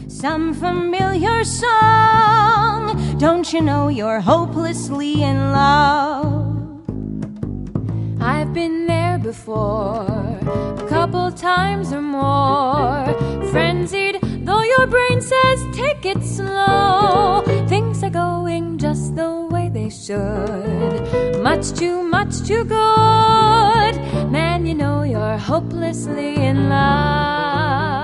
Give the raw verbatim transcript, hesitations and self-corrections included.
some familiar song. Don't you know you're hopelessly in love? I've been there before, a couple times or more. Frenzied, though your brain says take it slow. Things are going just the way they should. Much too, much too good. Man, you know you're hopelessly in love.